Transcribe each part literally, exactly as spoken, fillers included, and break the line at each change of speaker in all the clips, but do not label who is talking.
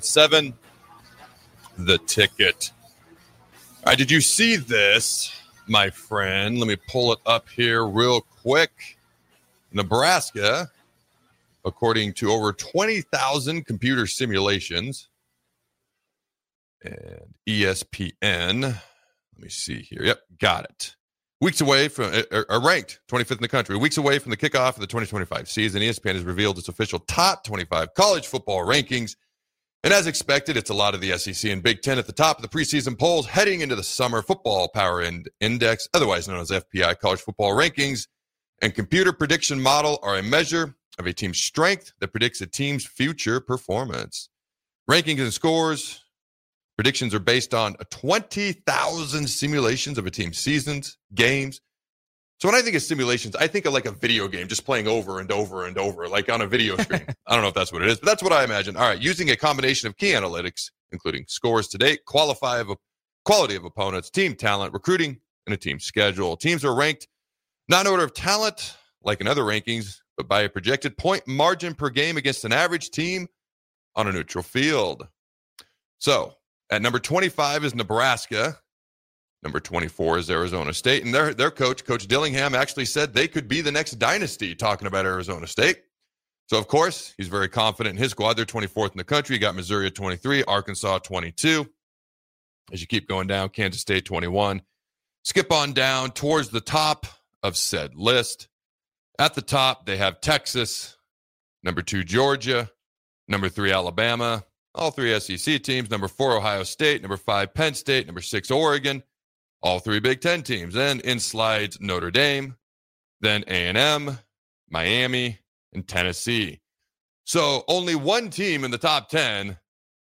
Seven, the ticket. All right, did you see this, my friend? Let me pull it up here real quick. Nebraska, according to over twenty thousand computer simulations and E S P N. Let me see here. Yep, got it. Weeks away from, are, are ranked twenty-fifth in the country. Weeks away from the kickoff of the twenty twenty-five season, E S P N has revealed its official top twenty-five college football rankings. And as expected, it's a lot of the S E C and Big Ten at the top of the preseason polls heading into the Summer Football Power Index, otherwise known as F P I. College football rankings and computer prediction model are a measure of a team's strength that predicts a team's future performance. Rankings and scores, predictions are based on twenty thousand simulations of a team's seasons, games. So when I think of simulations, I think of like a video game just playing over and over and over, like on a video screen. I don't know if that's what it is, but that's what I imagine. All right, using a combination of key analytics, including scores to date, qualify of, quality of opponents, team talent, recruiting, and a team schedule. Teams are ranked not in order of talent, like in other rankings, but by a projected point margin per game against an average team on a neutral field. So at number twenty-five is Nebraska. Number twenty-four is Arizona State. And their, their coach, Coach Dillingham, actually said they could be the next dynasty, talking about Arizona State. So, of course, he's very confident in his squad. They're twenty-fourth in the country. You got Missouri at twenty-three, Arkansas twenty-two. As you keep going down, Kansas State twenty-one. Skip on down towards the top of said list. At the top, they have Texas, number two, Georgia, number three, Alabama, all three S E C teams, number four, Ohio State, number five, Penn State, number six, Oregon, all three Big Ten teams. Then in slides Notre Dame, then A and M, Miami, and Tennessee. So only one team in the top ten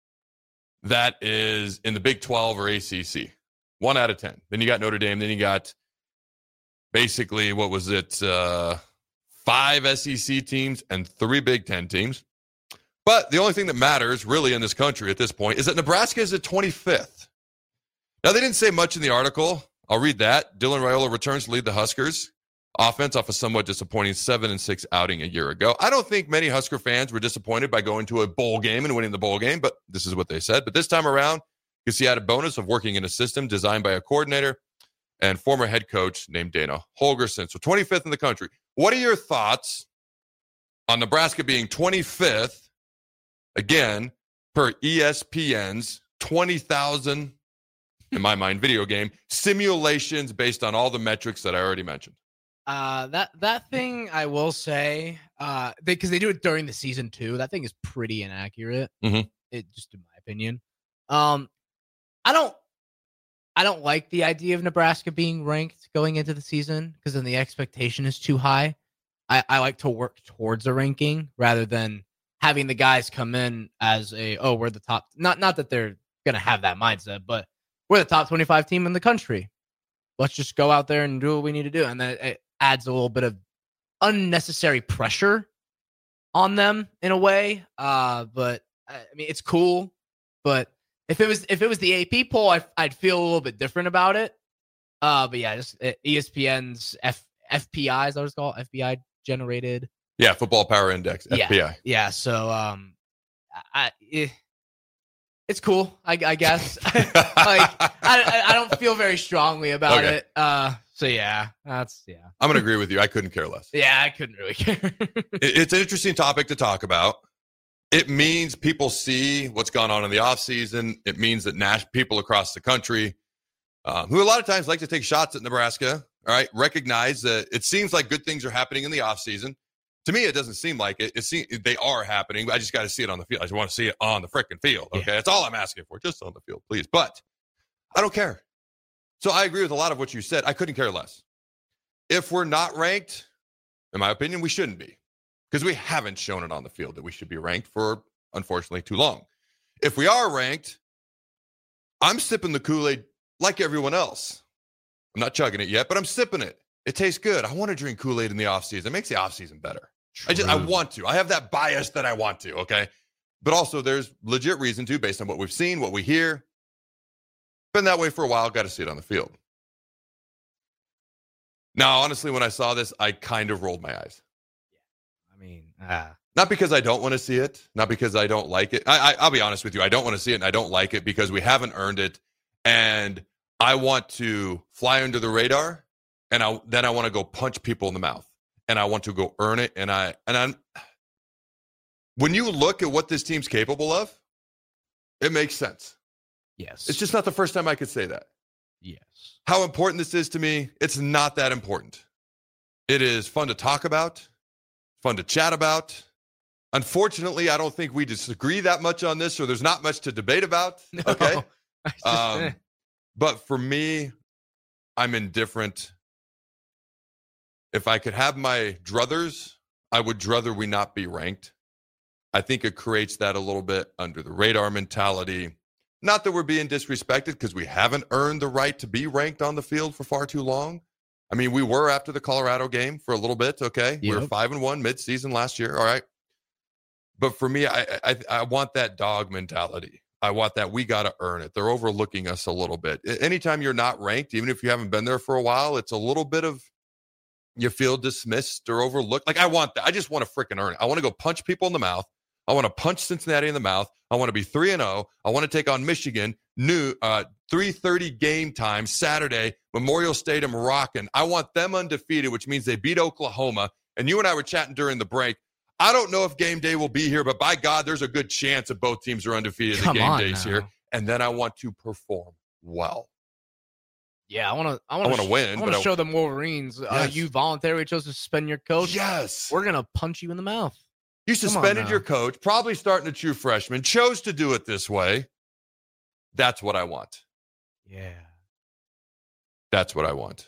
that is in the Big twelve or A C C. One out of ten. Then you got Notre Dame. Then you got basically, what was it, uh, five S E C teams and three Big Ten teams. But the only thing that matters really in this country at this point is that Nebraska is at twenty-fifth. Now, they didn't say much in the article. I'll read that. Dylan Raiola returns to lead the Huskers. Offense off a somewhat disappointing seven and six outing a year ago. I don't think many Husker fans were disappointed by going to a bowl game and winning the bowl game, but this is what they said. But this time around, because he had a bonus of working in a system designed by a coordinator and former head coach named Dana Holgorsen. So twenty-fifth in the country. What are your thoughts on Nebraska being twenty-fifth, again, per E S P N's twenty thousand, in my mind, video game simulations based on all the metrics that I already mentioned?
Uh, that that thing, I will say, uh, because they, they do it during the season too. That thing is pretty inaccurate.
Mm-hmm.
It just, in my opinion, um, I don't, I don't like the idea of Nebraska being ranked going into the season because then the expectation is too high. I, I like to work towards a ranking rather than having the guys come in as a oh we're the top. Not not that they're gonna have that mindset, but we're the top twenty-five team in the country. Let's just go out there and do what we need to do, and then it adds a little bit of unnecessary pressure on them in a way. Uh, but I mean, it's cool. But if it was if it was the A P poll, I, I'd feel a little bit different about it. Uh, but yeah, just uh, E S P N's F, FPI, is that what it's called? F B I generated.
Yeah, Football Power Index,
yeah,
F P I.
Yeah, so um, I, I it's cool, I, I guess. like I, I don't feel very strongly about
okay.
it. Uh, so yeah, that's yeah.
I'm gonna agree with you. I couldn't care less.
Yeah, I couldn't really care.
it, it's an interesting topic to talk about. It means people see what's gone on in the offseason. It means that Nash people across the country, um, who a lot of times like to take shots at Nebraska, all right, recognize that it seems like good things are happening in the offseason. To me, it doesn't seem like it. It seems they are happening. I just got to see it on the field. I just want to see it on the freaking field. Okay, yeah. That's all I'm asking for, just on the field, please. But I don't care. So I agree with a lot of what you said. I couldn't care less. If we're not ranked, in my opinion, we shouldn't be. Because we haven't shown it on the field that we should be ranked for, unfortunately, too long. If we are ranked, I'm sipping the Kool-Aid like everyone else. I'm not chugging it yet, but I'm sipping it. It tastes good. I want to drink Kool-Aid in the offseason. It makes the offseason better. True. I just I want to. I have that bias that I want to, okay? But also there's legit reason to, based on what we've seen, what we hear. Been that way for a while. Got to see it on the field. Now, honestly, when I saw this, I kind of rolled my eyes.
I mean, uh,
Not because I don't want to see it, not because I don't like it. I, I, I'll be honest with you. I don't want to see it, and I don't like it because we haven't earned it. And I want to fly under the radar, and I, then I want to go punch people in the mouth, and I want to go earn it. And I and I'm when you look at what this team's capable of, it makes sense.
Yes.
It's just not the first time I could say that.
Yes.
How important this is to me, it's not that important. It is fun to talk about, fun to chat about. Unfortunately, I don't think we disagree that much on this, or there's not much to debate about.
No.
Okay. Um, but for me, I'm indifferent. If I could have my druthers, I would druther we not be ranked. I think it creates that a little bit under the radar mentality. Not that we're being disrespected, because we haven't earned the right to be ranked on the field for far too long. I mean, we were after the Colorado game for a little bit. Okay.
Yep.
We were five and one mid-season last year. All right. But for me, I, I I want that dog mentality. I want that we got to earn it. They're overlooking us a little bit. Anytime you're not ranked, even if you haven't been there for a while, it's a little bit of you feel dismissed or overlooked. Like I want that. I just want to freaking earn it. I want to go punch people in the mouth. I want to punch Cincinnati in the mouth. I want to be three and oh. I want to take on Michigan. New uh, three thirty game time Saturday, Memorial Stadium rocking. I want them undefeated, which means they beat Oklahoma. And you and I were chatting during the break. I don't know if game day will be here, but by God, there's a good chance that both teams are undefeated
Come
the game
on
days
now.
here. And then I want to perform well.
Yeah, I want to. I
I
want
want
to
to win.
I want
but
to show them Wolverines. Uh,
Yes.
you voluntarily chose to suspend your coach.
Yes.
We're gonna punch you in the mouth.
You
Come on
suspended
now.
your coach, probably starting a true freshman, chose to do it this way. That's what I want.
Yeah.
That's what I want.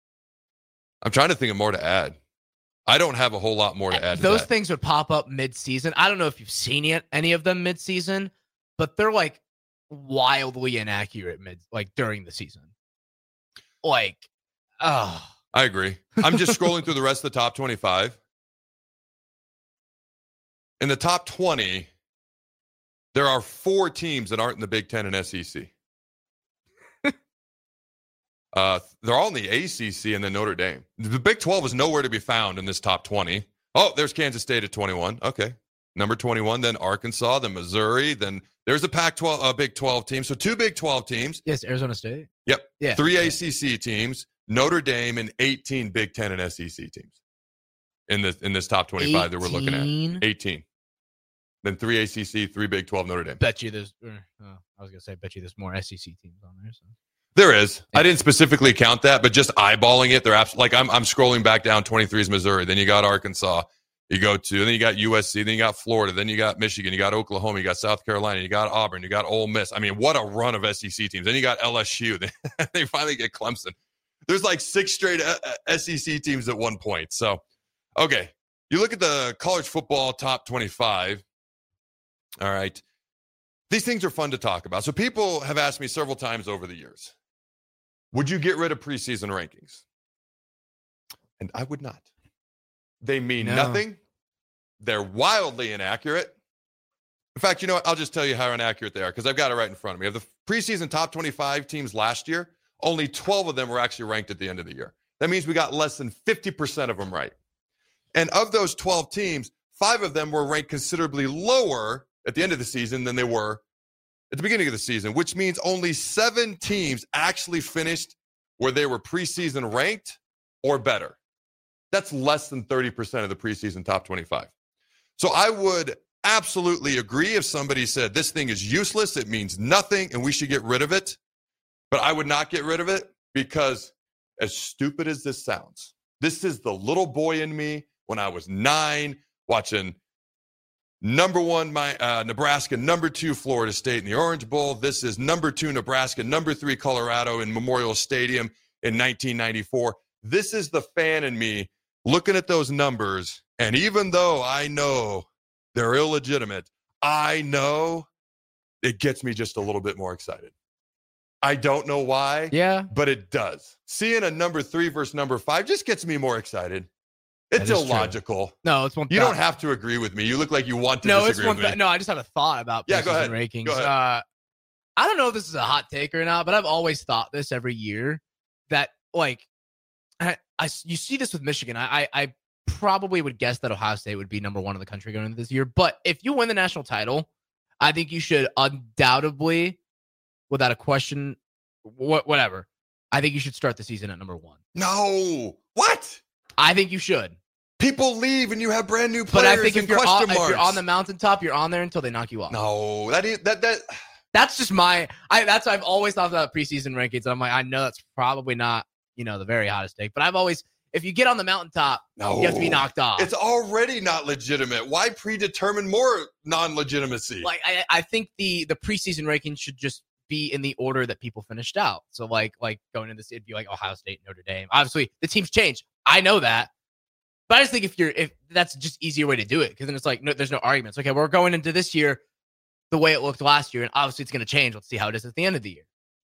I'm trying to think of more to add. I don't have a whole lot more to add to
Those
that.
things would pop up mid-season. I don't know if you've seen yet any of them mid-season, but they're like wildly inaccurate mid, like during the season. Like, oh,
I agree. I'm just scrolling through the rest of the top twenty-five. In the top twenty, there are four teams that aren't in the Big Ten and S E C. uh, they're all in the A C C and then Notre Dame. The Big twelve is nowhere to be found in this top twenty. Oh, there's Kansas State at twenty-one. Okay. Number twenty-one, then Arkansas, then Missouri, then there's a Pac twelve, uh, Big twelve team. So two Big twelve teams.
yes, Arizona State.
Yep.
Yeah.
Three
yeah.
A C C teams, Notre Dame, and eighteen Big Ten and S E C teams in this in this top twenty-five that we're looking at.
eighteen?
eighteen. Then three A C C, three Big twelve, Notre Dame.
Bet you there's. Uh, I was gonna say, bet you there's more S E C teams on there. So.
There is. I didn't specifically count that, but just eyeballing it, they're abs- like I'm. I'm scrolling back down. twenty-three is Missouri. Then you got Arkansas. You go to. Then you got U S C. Then you got Florida. Then you got Michigan. You got Oklahoma. You got South Carolina. You got Auburn. You got Ole Miss. I mean, what a run of S E C teams. Then you got L S U. They finally get Clemson. There's like six straight uh, S E C teams at one point. So, okay, you look at the college football top twenty-five. All right. These things are fun to talk about. So people have asked me several times over the years, would you get rid of preseason rankings? And I would not. They mean
No.
nothing. They're wildly inaccurate. In fact, you know what? I'll just tell you how inaccurate they are because I've got it right in front of me. Of the preseason top twenty-five teams last year, only twelve of them were actually ranked at the end of the year. That means we got less than fifty percent of them right. And of those twelve teams, five of them were ranked considerably lower at the end of the season than they were at the beginning of the season, which means only seven teams actually finished where they were preseason ranked or better. That's less than thirty percent of the preseason top twenty-five. So I would absolutely agree if somebody said this thing is useless, it means nothing, and we should get rid of it. But I would not get rid of it because, as stupid as this sounds, this is the little boy in me when I was nine watching number one, my uh, Nebraska, number two, Florida State in the Orange Bowl. This is number two, Nebraska, number three, Colorado in Memorial Stadium in nineteen ninety-four. This is the fan in me looking at those numbers. And even though I know they're illegitimate, I know it gets me just a little bit more excited. I don't know why,
Yeah.
but it does. Seeing a number three versus number five just gets me more excited. It's
That is true.
illogical.
No, it's one.
You
thou-
don't have to agree with me. You look like you want to
No, it's
disagree
one.
with me.
Th- no, I just had a thought about
Yeah, go
preseason
ahead.
rankings.
Go ahead.
Uh, I don't know if this is a hot take or not, but I've always thought this every year that like I, I you see this with Michigan. I, I I probably would guess that Ohio State would be number one in the country going into this year. But if you win the national title, I think you should undoubtedly, without a question, wh- whatever, I think you should start the season at number one.
No. What?
I think you should.
People leave and you have brand new
But
players
I think if
and
you're,
question
on, if
marks.
you're on the mountaintop, you're on there until they knock you off.
No, that is, that that.
That's just my. I that's I've always thought about preseason rankings. And I'm like, I know that's probably not, you know, the very hottest take, but I've always, if you get on the mountaintop,
No.
you have to be knocked off.
It's already not legitimate. Why predetermine more non-legitimacy?
Like I, I think the the preseason rankings should just be in the order that people finished out. So like like going into this, it'd be like Ohio State, Notre Dame. Obviously, the teams change. I know that. But I just think if you're if that's just easier way to do it, because then it's like no, there's no arguments. Okay, we're going into this year the way it looked last year, and obviously it's going to change. Let's see how it is at the end of the year.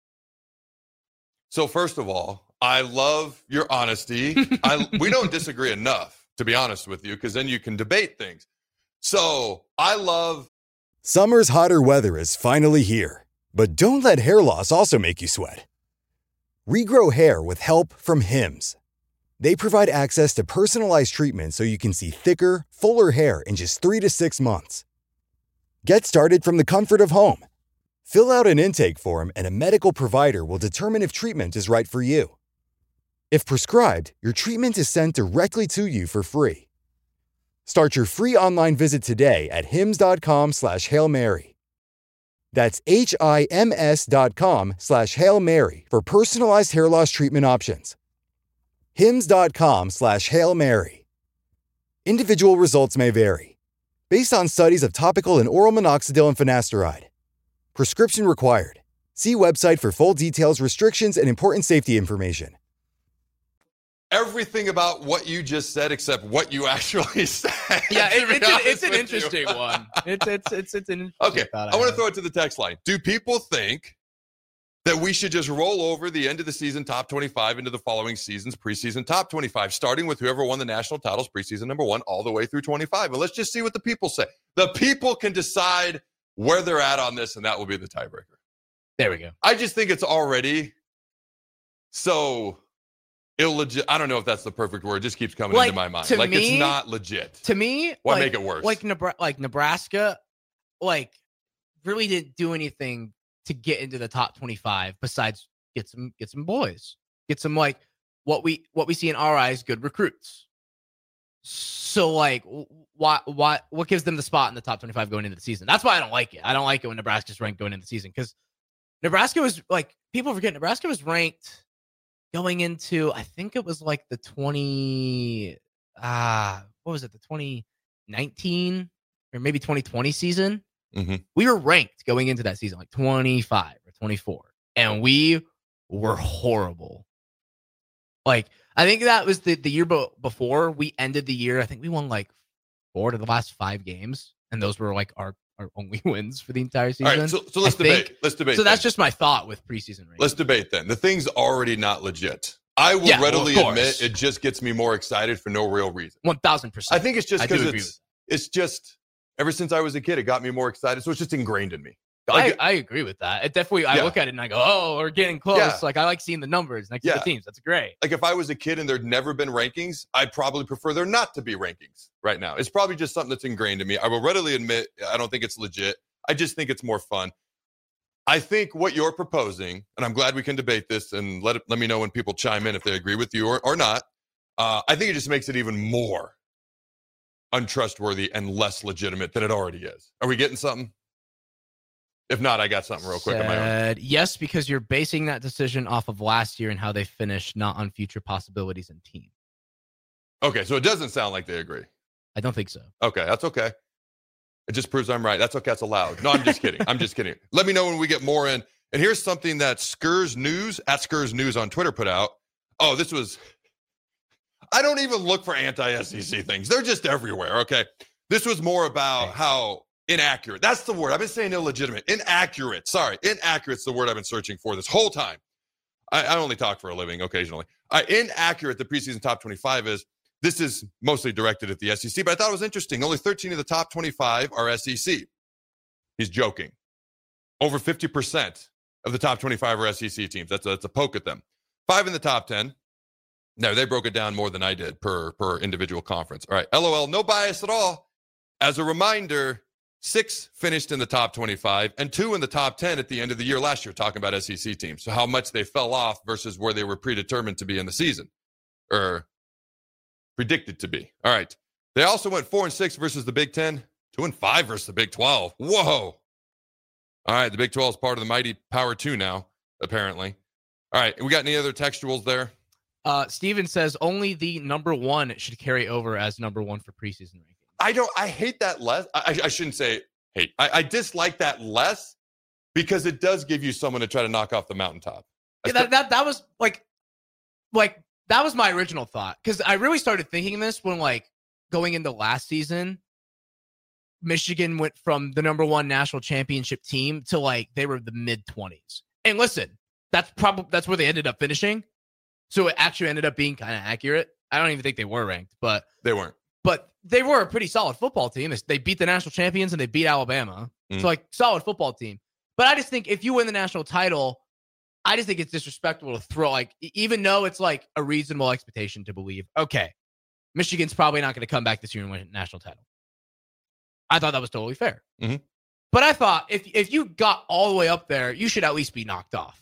So first of all, I love your honesty. I we don't disagree enough, to be honest with you, because then you can debate things. So I love.
Summer's hotter weather is finally here, but don't let hair loss also make you sweat. Regrow hair with help from Hims. They provide access to personalized treatment so you can see thicker, fuller hair in just three to six months. Get started from the comfort of home. Fill out an intake form and a medical provider will determine if treatment is right for you. If prescribed, your treatment is sent directly to you for free. Start your free online visit today at hims.com slash Hail Mary. That's H-I-M-S dot com slash Hail Mary for personalized hair loss treatment options. Hims.com slash Hail Mary. Individual results may vary. Based on studies of topical and oral minoxidil and finasteride. Prescription required. See website for full details, restrictions, and important safety information.
Everything about what you just said except what you actually said.
Yeah, it, it's, an, it's an
with
interesting
you.
one. It's it's it's it's an interesting
Okay,
thought
I want to
have.
throw it to the text line. Do people think that we should just roll over the end of the season top twenty-five into the following season's preseason top twenty-five, starting with whoever won the national titles preseason number one all the way through twenty-five? And let's just see what the people say. The people can decide where they're at on this, and that will be the tiebreaker.
There we go.
I just think it's already so illegit. I don't know if that's the perfect word. It just keeps coming
Like,
into my mind.
to
Like
me-
it's not legit.
To me,
Why
like,
make it worse?
Like Nebra- like Nebraska, like really didn't do anything to get into the top twenty-five besides get some get some boys, get some like what we what we see in our eyes good recruits. So like why why what gives them the spot in the top twenty-five going into the season? That's why I don't like it. I don't like it when Nebraska's ranked going into the season because Nebraska was like people forget Nebraska was ranked going into I think it was like the twenty ah what was it the twenty nineteen or maybe twenty twenty season.
Mm-hmm.
We were ranked going into that season like twenty-five or twenty-four, and we were horrible. Like, I think that was the, the year be- before we ended the year. I think we won like four to the last five games, and those were like our, our only wins for the entire season.
All right, so, so let's
I
debate.
think.
Let's debate.
So that's
then.
just my thought with preseason rankings.
Let's debate then. The thing's already not legit. I will
Yeah, well, of
readily
course.
admit it just gets me more excited for no real reason.
one thousand percent.
I think it's just
I do
because
agree
it's it's just ever since I was a kid, it got me more excited. So it's just ingrained in me.
I,
Like,
I agree with that. It definitely, I
Yeah.
look at it and I go, oh, we're getting close.
Yeah.
Like, I like seeing the numbers next to
Yeah.
the teams. That's great.
like if I was a kid and there'd never been rankings, I'd probably prefer there not to be rankings right now. It's probably just something that's ingrained in me. I will readily admit I don't think it's legit. I just think it's more fun. I think what you're proposing, and I'm glad we can debate this and let it, let me know when people chime in if they agree with you or, or not. Uh, I think it just makes it even more untrustworthy and less legitimate than it already is. Are we getting something? If not, I got something real quick on my own.
Said, yes, because you're basing that decision off of last year and how they finished, not on future possibilities and team.
Okay, so it doesn't sound like they agree.
I don't think so.
Okay, that's okay. It just proves I'm right. That's okay. That's allowed. No, I'm just kidding. I'm just kidding. Let me know when we get more in. And here's something that Skurs News, at Skurs News on Twitter put out. Oh, this was, I don't even look for anti-S E C things. They're just everywhere, okay? This was more about how inaccurate. That's the word. I've been saying illegitimate. Inaccurate. Sorry. Inaccurate's the word I've been searching for this whole time. I, I only talk for a living occasionally. Uh, inaccurate the preseason top twenty-five is. This is mostly directed at the S E C, but I thought it was interesting. Only thirteen of the top twenty-five are S E C. He's joking. Over fifty percent of the top twenty-five are S E C teams. That's a, that's a poke at them. Five in the top ten. No, they broke it down more than I did per per individual conference. All right, LOL, no bias at all. As a reminder, six finished in the top twenty-five and two in the top ten at the end of the year last year, talking about S E C teams. So how much they fell off versus where they were predetermined to be in the season, or predicted to be. All right. They also went four and six versus the Big Ten, two and five versus the Big twelve. Whoa. All right, the Big twelve is part of the mighty Power Two now, apparently. All right, we got any other textuals there?
Uh, Steven says only the number one should carry over as number one for preseason rankings.
I don't. I hate that less. I, I shouldn't say hate. I, I dislike that less because it does give you someone to try to knock off the mountaintop.
Yeah, that, that that was like, like that was my original thought, because I really started thinking this when, like, going into last season, Michigan went from the number one national championship team to, like, they were the mid twenties. And listen, that's probably that's where they ended up finishing. So it actually ended up being kind of accurate. I don't even think they were ranked, but
they weren't.
But they were a pretty solid football team. They beat the national champions and they beat Alabama. Mm. So, like, solid football team. But I just think if you win the national title, I just think it's disrespectful to throw, like, even though it's like a reasonable expectation to believe, okay, Michigan's probably not going to come back this year and win a national title. I thought that was totally fair.
Mm-hmm.
But I thought if if you got all the way up there, you should at least be knocked off.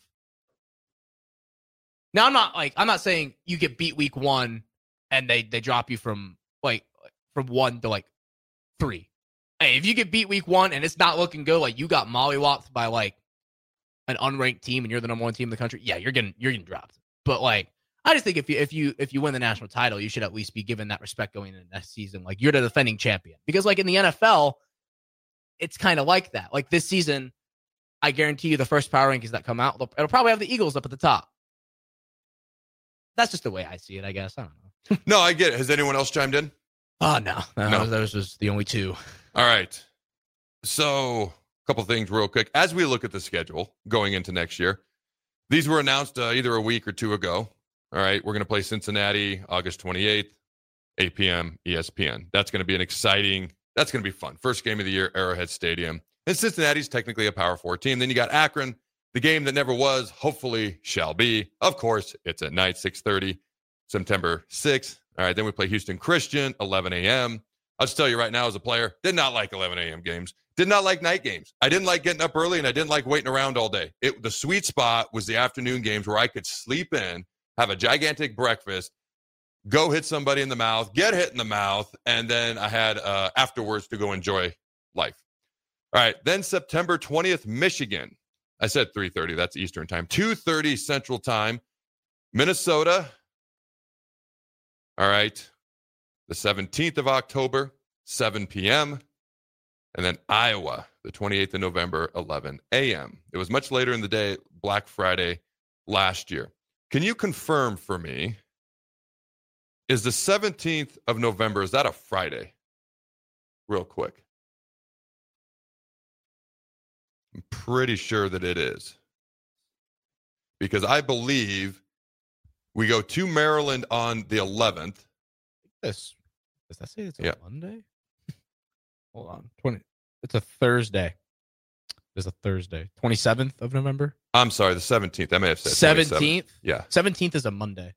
Now, I'm not like I'm not saying you get beat week one and they they drop you from like from one to like three. Hey, if you get beat week one and it's not looking good, like you got mollywopped by like an unranked team and you're the number one team in the country, yeah, you're getting you're getting dropped. But like, I just think if you if you if you win the national title, you should at least be given that respect going into next season. Like, you're the defending champion. Because like in the N F L, it's kind of like that. Like this season, I guarantee you the first power rankings that come out, it'll probably have the Eagles up at the top. That's just the way I see it, I guess. I don't know.
No, I get it. Has anyone else chimed in?
Oh, no. No,
no.
Those was the only two.
All right. So, a couple things real quick. As we look at the schedule going into next year, these were announced uh, either a week or two ago. All right. We're going to play Cincinnati August twenty-eighth, eight p.m. E S P N. That's going to be an exciting, that's going to be fun. First game of the year, Arrowhead Stadium. And Cincinnati's technically a Power Four team. Then you got Akron. The game that never was, hopefully shall be. Of course, it's at night, six thirty, September sixth. All right, then we play Houston Christian, eleven a.m. I'll just tell you right now, as a player, did not like eleven a.m. games. Did not like night games. I didn't like getting up early, and I didn't like waiting around all day. It, the sweet spot was the afternoon games where I could sleep in, have a gigantic breakfast, go hit somebody in the mouth, get hit in the mouth, and then I had uh, afterwards to go enjoy life. All right, then September twentieth, Michigan. I said three thirty. That's Eastern time. two thirty Central time. Minnesota. All right. The seventeenth of October, seven p.m. And then Iowa, the twenty-eighth of November, eleven a.m. It was much later in the day, Black Friday last year. Can you confirm for me, is the seventeenth of November, is that a Friday? Real quick. I'm pretty sure that it is. Because I believe we go to Maryland on the eleventh.
This, does that say it's a
yeah.
Monday? Hold on. twenty It's a Thursday. It's a Thursday. twenty-seventh of November?
I'm sorry, the seventeenth. I may have said
seventeenth?
Yeah.
seventeenth is a Monday. Is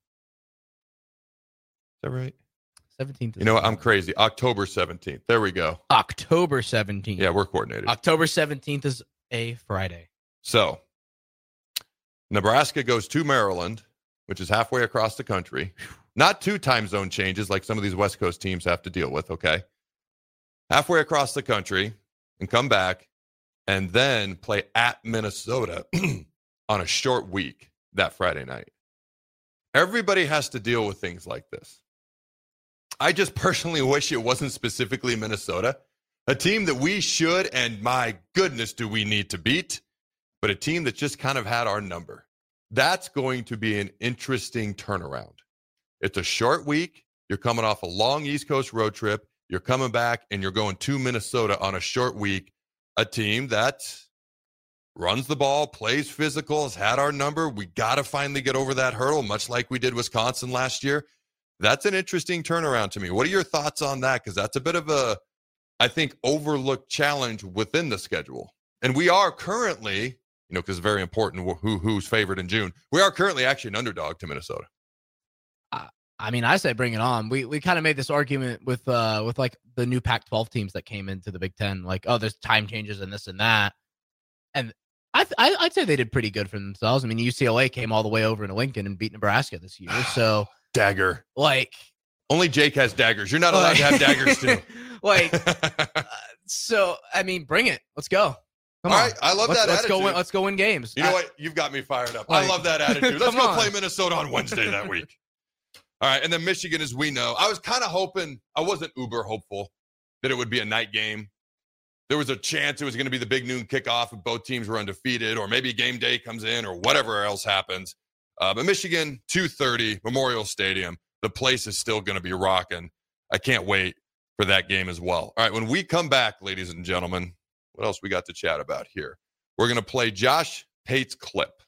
that right?
seventeenth.
You know what? I'm crazy. October seventeenth. There we go.
October seventeenth.
Yeah, we're coordinated.
October seventeenth is a Friday.
So, Nebraska goes to Maryland, which is halfway across the country. Not two time zone changes like some of these West Coast teams have to deal with, okay? Halfway across the country and come back and then play at Minnesota on a short week that Friday night. Everybody has to deal with things like this. I just personally wish it wasn't specifically Minnesota, a team that we should, and my goodness, do we need to beat, but a team that just kind of had our number. That's going to be an interesting turnaround. It's a short week. You're coming off a long East Coast road trip. You're coming back, and you're going to Minnesota on a short week, a team that runs the ball, plays physical, has had our number. We got to finally get over that hurdle, much like we did Wisconsin last year. That's an interesting turnaround to me. What are your thoughts on that? Because that's a bit of a, I think, overlooked challenge within the schedule. And we are currently, you know, because it's very important who who's favored in June. We are currently actually an underdog to Minnesota.
Uh, I mean, I say bring it on. We we kind of made this argument with uh with like the new Pac twelve teams that came into the Big Ten, like, oh, there's time changes and this and that, and I, th- I I'd say they did pretty good for themselves. I mean, U C L A came all the way over to Lincoln and beat Nebraska this year, so
dagger.
Like,
only Jake has daggers. You're not allowed like, to have daggers too.
Like, uh, so I mean, bring it. Let's go. Come
all
on.
right, I love
let's,
that
let's
attitude.
Go win, let's go win games.
You know
I,
what? You've got me fired up.
Like,
I love that attitude. Let's go
on.
play Minnesota on Wednesday that week. All right, and then Michigan, as we know, I was kind of hoping, I wasn't uber hopeful that it would be a night game. There was a chance it was going to be the big noon kickoff if both teams were undefeated, or maybe game day comes in, or whatever else happens. Uh, but Michigan, two thirty, Memorial Stadium, the place is still going to be rocking. I can't wait for that game as well. All right, when we come back, ladies and gentlemen, what else we got to chat about here? We're going to play Josh Pate's clip.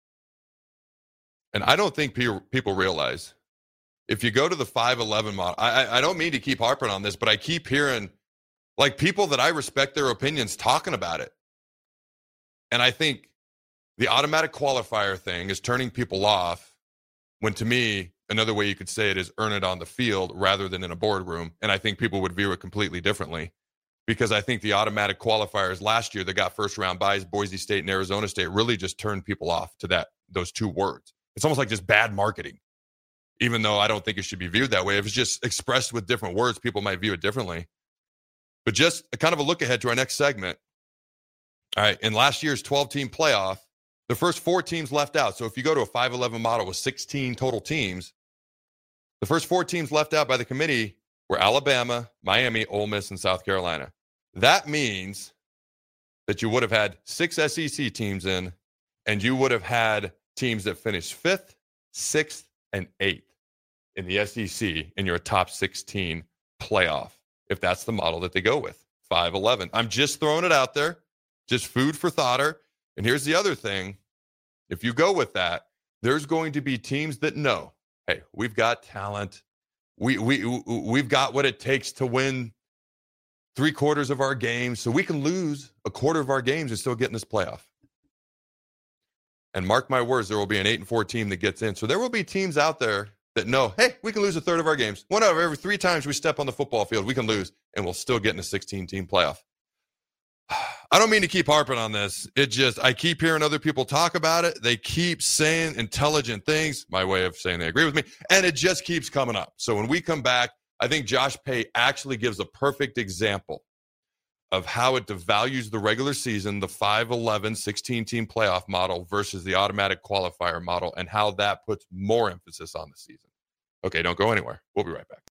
And I don't think pe- people realize, if you go to the five eleven model, I, I don't mean to keep harping on this, but I keep hearing like people that I respect their opinions talking about it. And I think the automatic qualifier thing is turning people off when, to me, another way you could say it is earn it on the field rather than in a boardroom. And I think people would view it completely differently, because I think the automatic qualifiers last year that got first round buys, Boise State and Arizona State, really just turned people off to that, those two words. It's almost like just bad marketing. Even though I don't think it should be viewed that way. If it's just expressed with different words, people might view it differently. But just a kind of a look ahead to our next segment. All right, in last year's twelve-team playoff, the first four teams left out. So if you go to a five eleven model with sixteen total teams, the first four teams left out by the committee were Alabama, Miami, Ole Miss, and South Carolina. That means that you would have had six S E C teams in, and you would have had teams that finished fifth, sixth, and eighth in the S E C in your top sixteen playoff, if that's the model that they go with, five eleven. I'm just throwing it out there, just food for thoughter. And here's the other thing. If you go with that, there's going to be teams that know, hey, we've got talent. We, we, we've got what it takes to win three quarters of our games, so we can lose a quarter of our games and still get in this playoff. And mark my words, there will be an eight and four team that gets in. So there will be teams out there that know, hey, we can lose a third of our games. One out of every three times we step on the football field, we can lose, and we'll still get in a sixteen-team playoff. I don't mean to keep harping on this. It just, I keep hearing other people talk about it. They keep saying intelligent things, my way of saying they agree with me, and it just keeps coming up. So when we come back, I think Josh Pate actually gives a perfect example of how it devalues the regular season, the five eleven, sixteen-team playoff model versus the automatic qualifier model, and how that puts more emphasis on the season. Okay, don't go anywhere. We'll be right back.